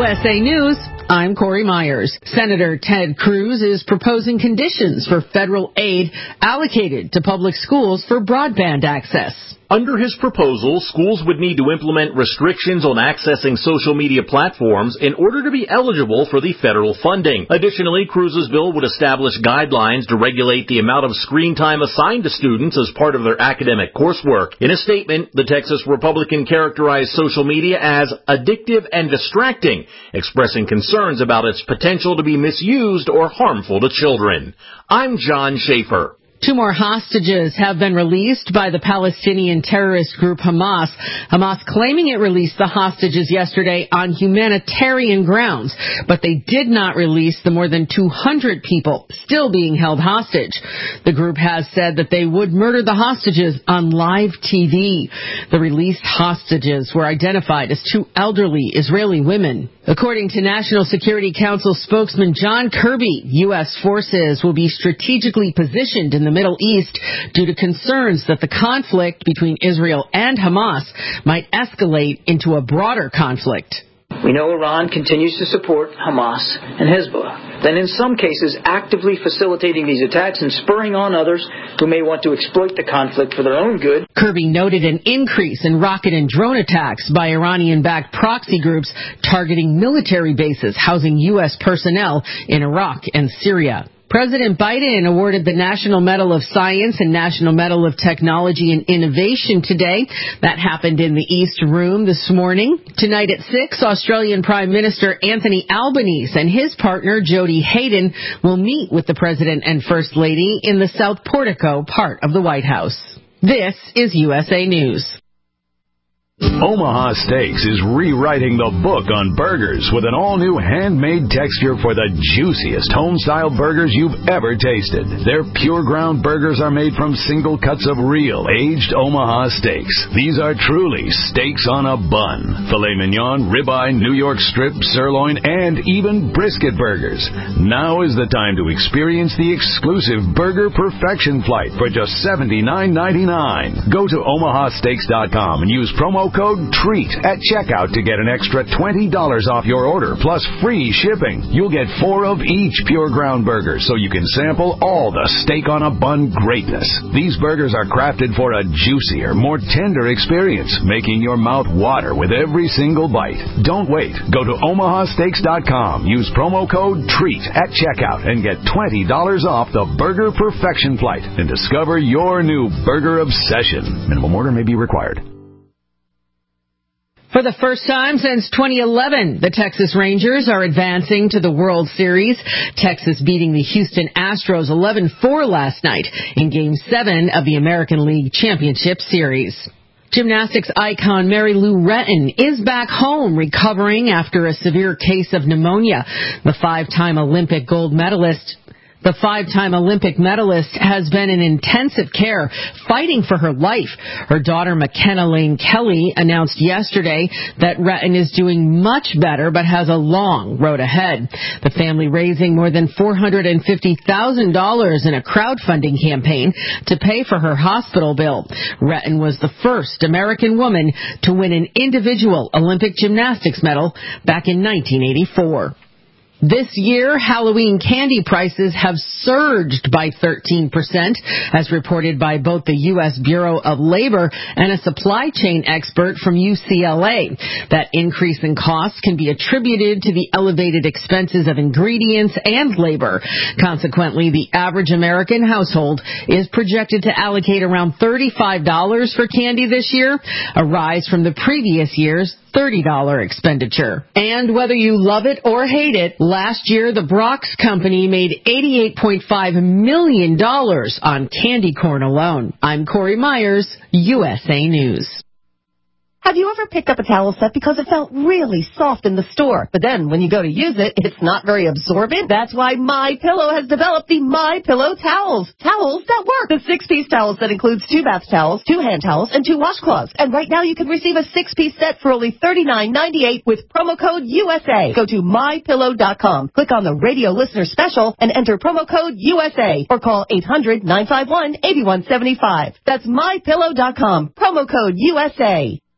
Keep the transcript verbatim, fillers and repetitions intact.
S A News, I'm Corey Myers. Senator Ted Cruz is proposing conditions for federal aid allocated to public schools for broadband access. Under his proposal, schools would need to implement restrictions on accessing social media platforms in order to be eligible for the federal funding. Additionally, Cruz's bill would establish guidelines to regulate the amount of screen time assigned to students as part of their academic coursework. In a statement, the Texas Republican characterized social media as addictive and distracting, expressing concerns about its potential to be misused or harmful to children. I'm John Schaefer. Two more hostages have been released by the Palestinian terrorist group Hamas. Hamas claiming it released the hostages yesterday on humanitarian grounds, but they did not release the more than two hundred people still being held hostage. The group has said that they would murder the hostages on live T V. The released hostages were identified as two elderly Israeli women. According to National Security Council spokesman John Kirby, U S forces will be strategically positioned in the Middle East due to concerns that the conflict between Israel and Hamas might escalate into a broader conflict. We know Iran continues to support Hamas and Hezbollah, then in some cases actively facilitating these attacks and spurring on others who may want to exploit the conflict for their own good. Kirby noted an increase in rocket and drone attacks by Iranian-backed proxy groups targeting military bases housing U S personnel in Iraq and Syria. President Biden awarded the National Medal of Science and National Medal of Technology and Innovation today. That happened in the East Room this morning. Tonight at six, Australian Prime Minister Anthony Albanese and his partner Jodie Hayden will meet with the President and First Lady in the South Portico part of the White House. This is U S A News. Omaha Steaks is rewriting the book on burgers with an all-new handmade texture for the juiciest home-style burgers you've ever tasted. Their pure ground burgers are made from single cuts of real, aged Omaha steaks. These are truly steaks on a bun. Filet mignon, ribeye, New York strip, sirloin, and even brisket burgers. Now is the time to experience the exclusive Burger Perfection Flight for just seventy-nine ninety-nine. Go to omaha steaks dot com and use promo code TREAT at checkout to get an extra twenty dollars off your order, plus free shipping. You'll get four of each pure ground burger, so you can sample all the steak on a bun greatness. These burgers are crafted for a juicier, more tender experience, making your mouth water with every single bite. Don't wait. Go to omaha steaks dot com, use promo code TREAT at checkout, and get twenty dollars off the Burger Perfection Flight and discover your new burger obsession. Minimum order may be required. For the first time since twenty eleven, the Texas Rangers are advancing to the World Series. Texas beating the Houston Astros eleven four last night in Game seven of the American League Championship Series. Gymnastics icon Mary Lou Retton is back home recovering after a severe case of pneumonia. The five-time Olympic gold medalist The five-time Olympic medalist has been in intensive care, fighting for her life. Her daughter, McKenna Lane Kelly, announced yesterday that Retton is doing much better but has a long road ahead. The family raising more than four hundred fifty thousand dollars in a crowdfunding campaign to pay for her hospital bill. Retton was the first American woman to win an individual Olympic gymnastics medal back in nineteen eighty-four. This year, Halloween candy prices have surged by thirteen percent, as reported by both the U S Bureau of Labor and a supply chain expert from U C L A. That increase in costs can be attributed to the elevated expenses of ingredients and labor. Consequently, the average American household is projected to allocate around thirty-five dollars for candy this year, a rise from the previous year's thirty dollars expenditure. And whether you love it or hate it, last year the Brock's Company made eighty-eight point five million dollars on candy corn alone. I'm Corey Myers, U S A News. Have you ever picked up a towel set because it felt really soft in the store, but then when you go to use it, it's not very absorbent? That's why MyPillow has developed the MyPillow towels. Towels that work. The six-piece towel set includes two bath towels, two hand towels, and two washcloths. And right now you can receive a six-piece set for only thirty-nine ninety-eight with promo code U S A. Go to my pillow dot com, click on the radio listener special, and enter promo code U S A, or call eight hundred nine five one eight one seven five. That's my pillow dot com, promo code U S A.